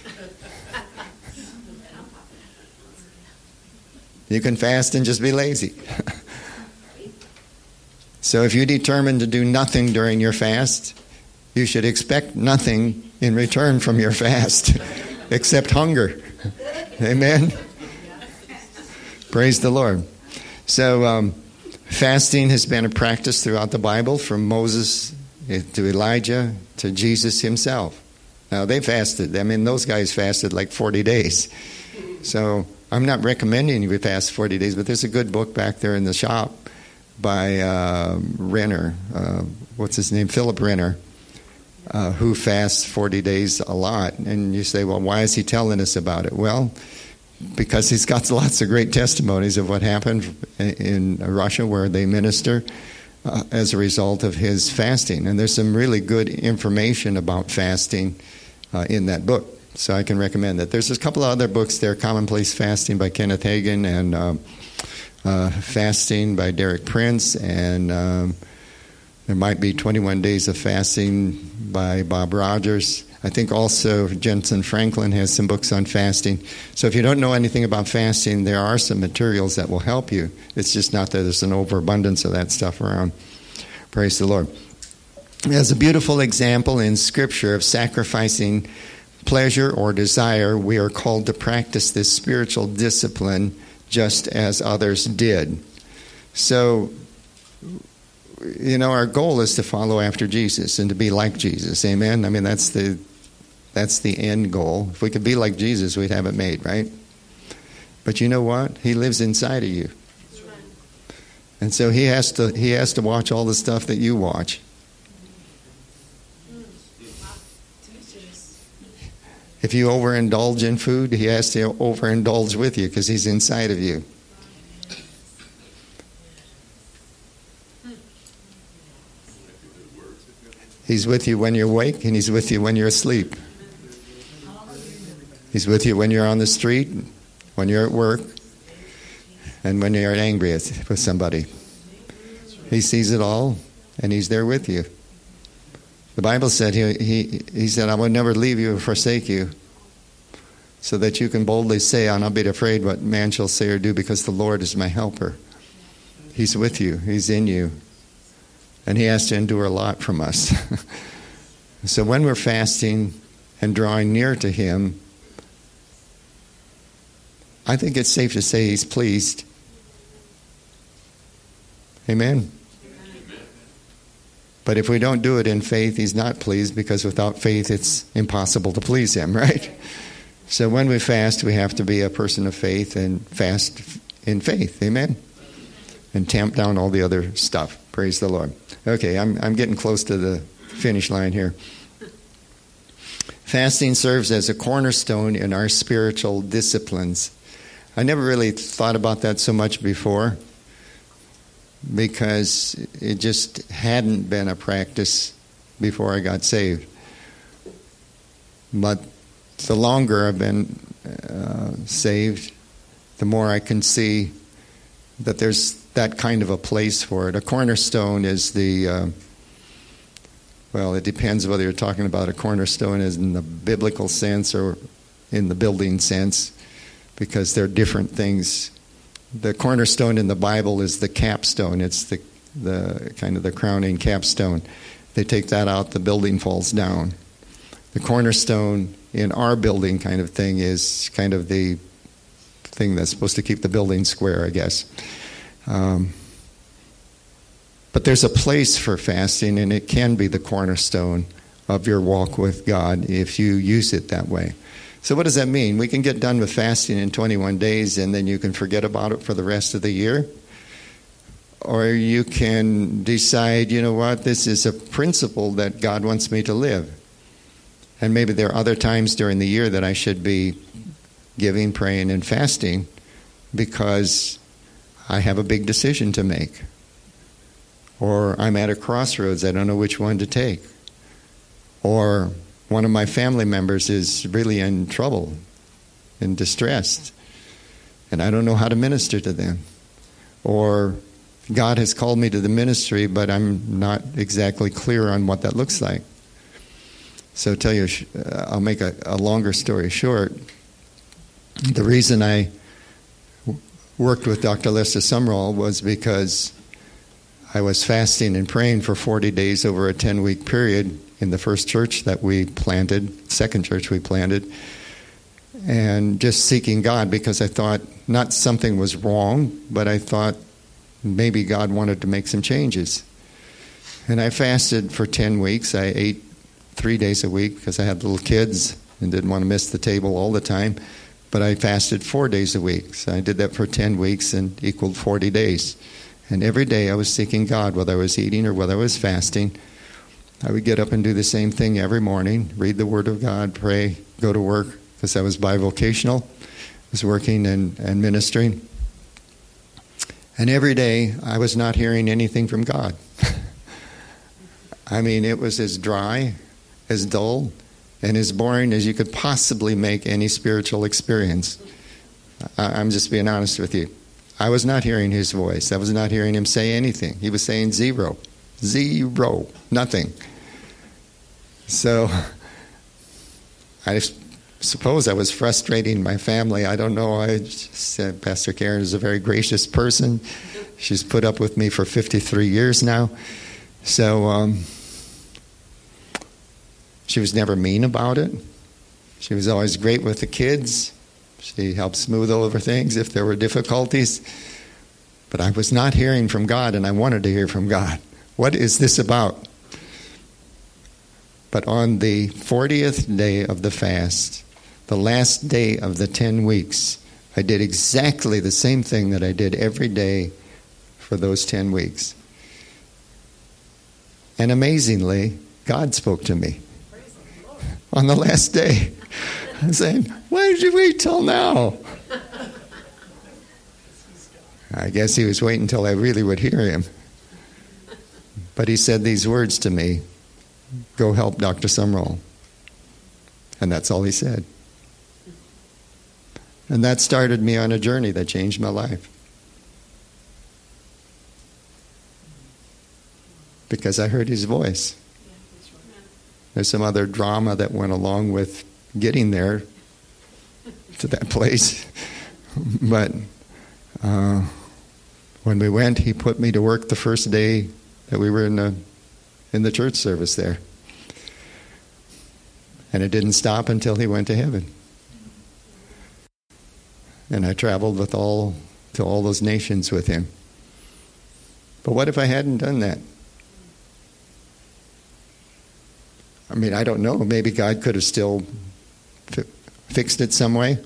You can fast and just be lazy. So if you determine to do nothing during your fast, you should expect nothing in return from your fast except hunger. Amen? Praise the Lord. So um, fasting has been a practice throughout the Bible, from Moses to Elijah to Jesus himself. Now, they fasted. I mean, those guys fasted like forty days. So I'm not recommending you fast forty days, but there's a good book back there in the shop by uh, Renner. Uh, what's his name? Philip Renner, uh, who fasts forty days a lot. And you say, well, why is he telling us about it? Well, because he's got lots of great testimonies of what happened in Russia where they minister uh, as a result of his fasting. And there's some really good information about fasting uh, in that book. So I can recommend that. There's a couple of other books there, Commonplace Fasting by Kenneth Hagin and uh, uh, Fasting by Derek Prince, and um, there might be twenty-one Days of Fasting by Bob Rogers. I think also Jensen Franklin has some books on fasting. So if you don't know anything about fasting, there are some materials that will help you. It's just not that there's an overabundance of that stuff around. Praise the Lord. There's a beautiful example in Scripture of sacrificing pleasure or desire, we are called to practice this spiritual discipline just as others did. So, you know, our goal is to follow after Jesus and to be like Jesus. Amen? I mean, that's the that's the end goal. If we could be like Jesus, we'd have it made, right? But you know what? He lives inside of you. And so he has to he has to watch all the stuff that you watch. If you overindulge in food, he has to overindulge with you because he's inside of you. He's with you when you're awake, and he's with you when you're asleep. He's with you when you're on the street, when you're at work, and when you're angry with somebody. He sees it all, and he's there with you. The Bible said, he, he, he said, I will never leave you or forsake you, so that you can boldly say, I'll not be afraid what man shall say or do, because the Lord is my helper. He's with you. He's in you. And he has to endure a lot from us. So when we're fasting and drawing near to him, I think it's safe to say he's pleased. Amen? Amen. But if we don't do it in faith, he's not pleased, because without faith it's impossible to please him, right? So when we fast, we have to be a person of faith and fast in faith. Amen? And tamp down all the other stuff. Praise the Lord. Okay, I'm I'm getting close to the finish line here. Fasting serves as a cornerstone in our spiritual disciplines. I never really thought about that so much before, because it just hadn't been a practice before I got saved. But the longer I've been uh, saved, the more I can see that there's that kind of a place for it. A cornerstone is the, uh, well, it depends whether you're talking about a cornerstone as in the biblical sense or in the building sense, because they're different things. The cornerstone in the Bible is the capstone. It's the the kind of the crowning capstone. They take that out, the building falls down. The cornerstone in our building kind of thing is kind of the thing that's supposed to keep the building square, I guess. Um, but there's a place for fasting, and it can be the cornerstone of your walk with God if you use it that way. So what does that mean? We can get done with fasting in twenty-one days, and then you can forget about it for the rest of the year. Or you can decide, you know what, this is a principle that God wants me to live. And maybe there are other times during the year that I should be giving, praying, and fasting because I have a big decision to make. Or I'm at a crossroads, I don't know which one to take. Or one of my family members is really in trouble, in distress, and I don't know how to minister to them. Or God has called me to the ministry, but I'm not exactly clear on what that looks like. So tell you, I'll make a, a longer story short. The reason I worked with Doctor Lester Sumrall was because I was fasting and praying for forty days over a ten-week period in the first church that we planted, second church we planted, and just seeking God because I thought not something was wrong, but I thought maybe God wanted to make some changes. And I fasted for ten weeks. I ate three days a week because I had little kids and didn't want to miss the table all the time. But I fasted four days a week. So I did that for ten weeks and equaled forty days. And every day I was seeking God, whether I was eating or whether I was fasting. I would get up and do the same thing every morning, read the Word of God, pray, go to work, because I was bivocational. I was working and, and ministering. And every day I was not hearing anything from God. I mean, it was as dry, as dull, and as boring as you could possibly make any spiritual experience. I, I'm just being honest with you. I was not hearing his voice. I was not hearing him say anything. He was saying zero. Zero. Nothing. So I suppose I was frustrating my family. I don't know. I just said Pastor Karen is a very gracious person. She's put up with me for fifty-three years now. So um, she was never mean about it. She was always great with the kids. She helped smooth over things if there were difficulties. But I was not hearing from God, and I wanted to hear from God. What is this about? But on the fortieth day of the fast, the last day of the ten weeks, I did exactly the same thing that I did every day for those ten weeks. And amazingly, God spoke to me on the last day. I'm saying, why did you wait till now? I guess he was waiting until I really would hear him. But he said these words to me, go help Doctor Sumrall. And that's all he said. And that started me on a journey that changed my life. Because I heard his voice. There's some other drama that went along with getting there to that place. But uh, when we went, he put me to work the first day that we were in the, in the church service there. And it didn't stop until he went to heaven. And I traveled with all to all those nations with him. But what if I hadn't done that? I mean, I don't know. Maybe God could have still fi- fixed it some way.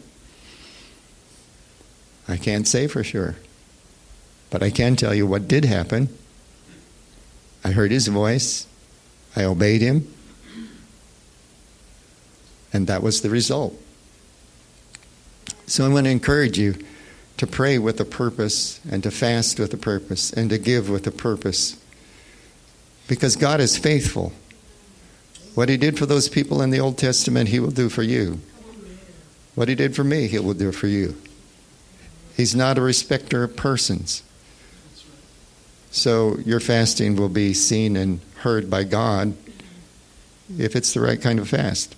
I can't say for sure. But I can tell you what did happen. I heard his voice. I obeyed him. And that was the result. So I want to encourage you to pray with a purpose and to fast with a purpose and to give with a purpose. Because God is faithful. What he did for those people in the Old Testament, he will do for you. What he did for me, he will do for you. He's not a respecter of persons. So your fasting will be seen and heard by God if it's the right kind of fast.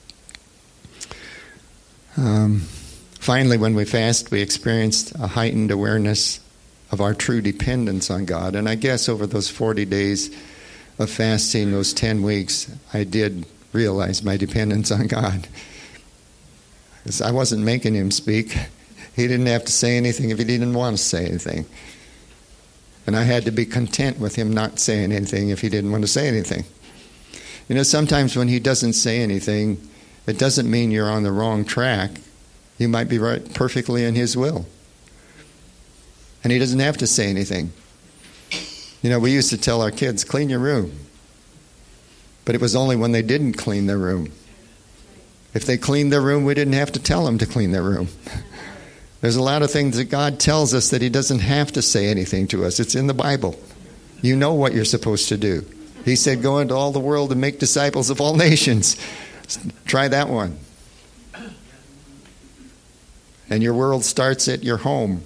Um, finally, when we fast, we experienced a heightened awareness of our true dependence on God. And I guess over those forty days of fasting, those ten weeks, I did realize my dependence on God. Because I wasn't making him speak. He didn't have to say anything if he didn't want to say anything. And I had to be content with him not saying anything if he didn't want to say anything. You know, sometimes when he doesn't say anything, it doesn't mean you're on the wrong track. You might be right perfectly in his will. And he doesn't have to say anything. You know, we used to tell our kids, clean your room. But it was only when they didn't clean their room. If they cleaned their room, we didn't have to tell them to clean their room. There's a lot of things that God tells us that he doesn't have to say anything to us. It's in the Bible. You know what you're supposed to do. He said, go into all the world and make disciples of all nations. Try that one. And your world starts at your home.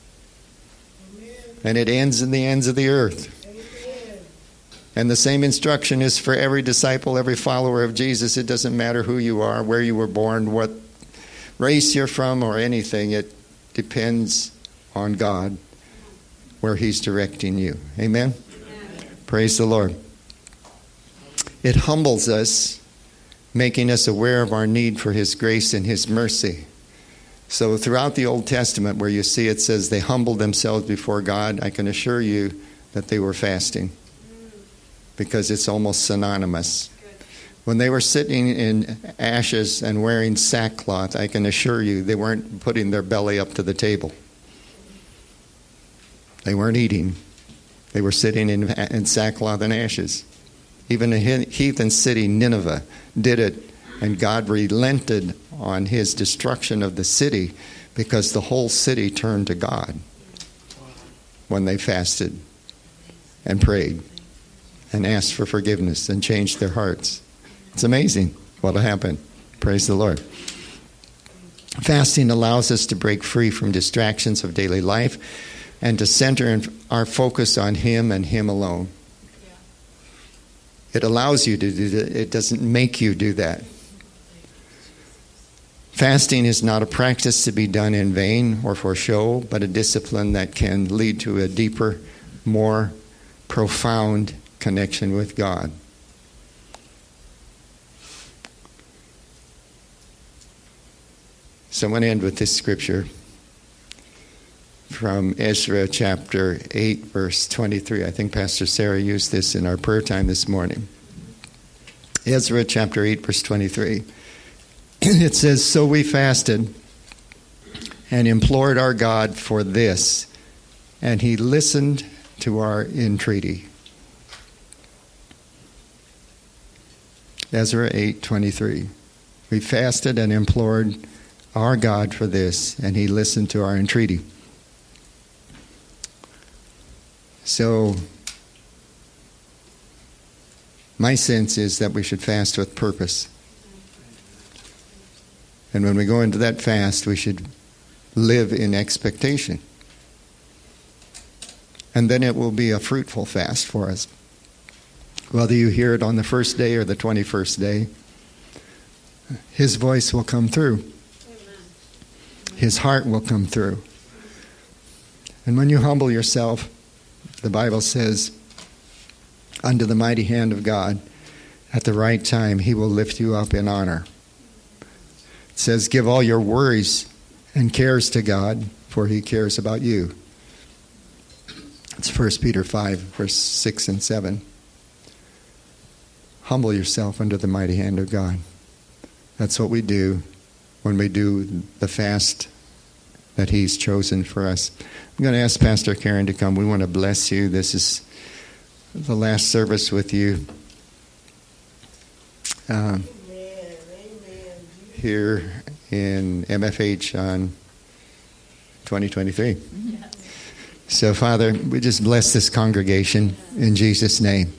And it ends in the ends of the earth. And the same instruction is for every disciple, every follower of Jesus. It doesn't matter who you are, where you were born, what race you're from, or anything. It depends on God, where he's directing you. Amen? Amen. Praise the Lord. It humbles us, making us aware of our need for his grace and his mercy. So throughout the Old Testament, where you see it says they humbled themselves before God, I can assure you that they were fasting, because it's almost synonymous. When they were sitting in ashes and wearing sackcloth, I can assure you they weren't putting their belly up to the table. They weren't eating. They were sitting in, in sackcloth and ashes. Even a heathen city, Nineveh, did it, and God relented on his destruction of the city because the whole city turned to God when they fasted and prayed and asked for forgiveness and changed their hearts. It's amazing what will happen. Praise the Lord. Fasting allows us to break free from distractions of daily life and to center our focus on him and him alone. It allows you to do that. It doesn't make you do that. Fasting is not a practice to be done in vain or for show, but a discipline that can lead to a deeper, more profound connection with God. So I'm going to end with this scripture from Ezra chapter eight, verse twenty-three. I think Pastor Sarah used this in our prayer time this morning. Ezra chapter eight, verse twenty-three. It says, "So we fasted and implored our God for this, and he listened to our entreaty." Ezra eight, twenty-three. We fasted and implored our God for this, and he listened to our entreaty. So, my sense is that we should fast with purpose. And when we go into that fast, we should live in expectation. And then it will be a fruitful fast for us. Whether you hear it on the first day or the twenty-first day, his voice will come through. His heart will come through. And when you humble yourself, the Bible says, under the mighty hand of God, at the right time, he will lift you up in honor. It says, give all your worries and cares to God, for he cares about you. It's First Peter five, verse six and seven. Humble yourself under the mighty hand of God. That's what we do when we do the fast that he's chosen for us. I'm going to ask Pastor Karen to come. We want to bless you. This is the last service with you uh, here in M F H on twenty twenty-three. So, Father, we just bless this congregation in Jesus' name.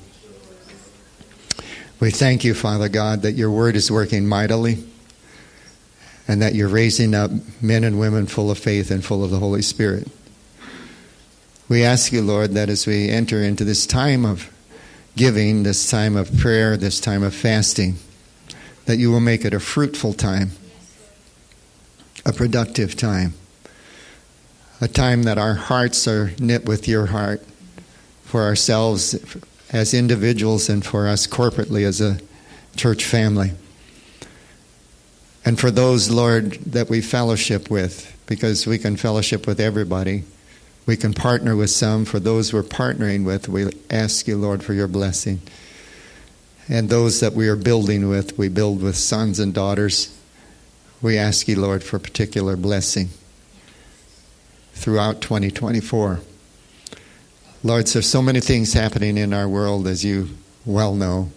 We thank you, Father God, that your word is working mightily and that you're raising up men and women full of faith and full of the Holy Spirit. We ask you, Lord, that as we enter into this time of giving, this time of prayer, this time of fasting, that you will make it a fruitful time, a productive time, a time that our hearts are knit with your heart for ourselves as individuals and for us corporately as a church family. And for those, Lord, that we fellowship with, because we can fellowship with everybody. We can partner with some. For those we're partnering with, we ask you, Lord, for your blessing. And those that we are building with, we build with sons and daughters. We ask you, Lord, for particular blessing throughout twenty twenty-four. Lord, there's so many things happening in our world, as you well know.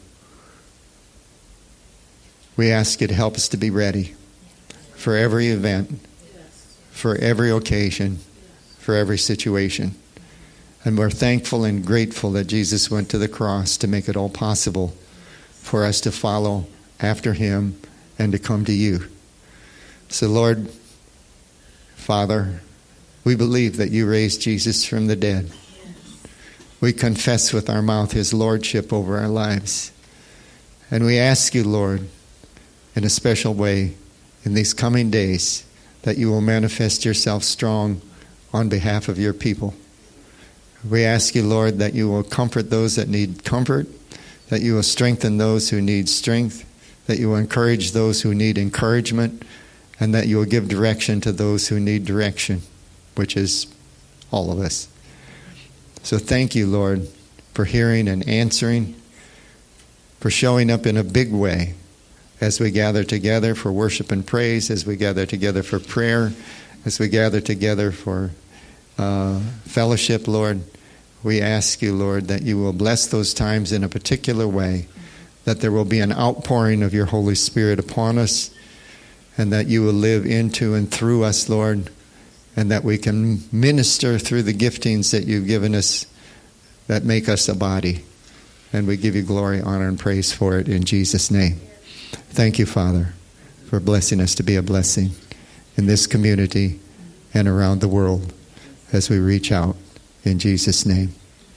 We ask you to help us to be ready for every event, for every occasion, for every situation. And we're thankful and grateful that Jesus went to the cross to make it all possible for us to follow after him and to come to you. So, Lord, Father, we believe that you raised Jesus from the dead. We confess with our mouth his lordship over our lives. And we ask you, Lord, in a special way in these coming days, that you will manifest yourself strong on behalf of your people. We ask you, Lord, that you will comfort those that need comfort, that you will strengthen those who need strength, that you will encourage those who need encouragement, and that you will give direction to those who need direction, which is all of us. So thank you, Lord, for hearing and answering, for showing up in a big way as we gather together for worship and praise, as we gather together for prayer, as we gather together for uh, fellowship, Lord. We ask you, Lord, that you will bless those times in a particular way, that there will be an outpouring of your Holy Spirit upon us, and that you will live into and through us, Lord, and that we can minister through the giftings that you've given us that make us a body. And we give you glory, honor, and praise for it in Jesus' name. Thank you, Father, for blessing us to be a blessing in this community and around the world as we reach out in Jesus' name.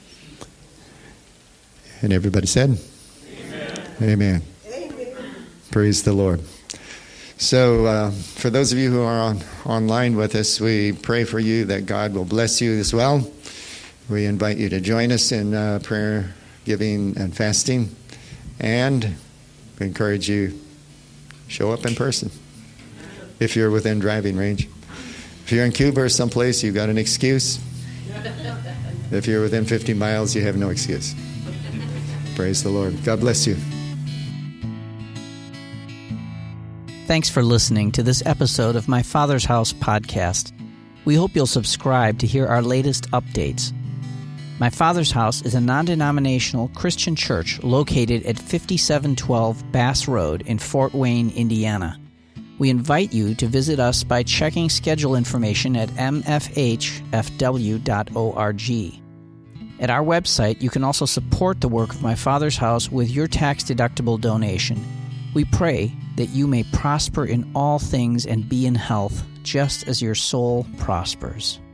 And everybody said, Amen. Amen. Amen. Praise the Lord. So uh, for those of you who are on, online with us, we pray for you that God will bless you as well. We invite you to join us in uh, prayer, giving, and fasting. And we encourage you, show up in person. if you're within driving range. If you're in Cuba or someplace, you've got an excuse. If you're within fifty miles, you have no excuse. Praise the Lord. God bless you. Thanks for listening to this episode of My Father's House podcast. We hope you'll subscribe to hear our latest updates. My Father's House is a non-denominational Christian church located at fifty-seven twelve Bass Road in Fort Wayne, Indiana. We invite you to visit us by checking schedule information at m f h f w dot org. At our website, you can also support the work of My Father's House with your tax-deductible donation. We pray that you may prosper in all things and be in health, just as your soul prospers.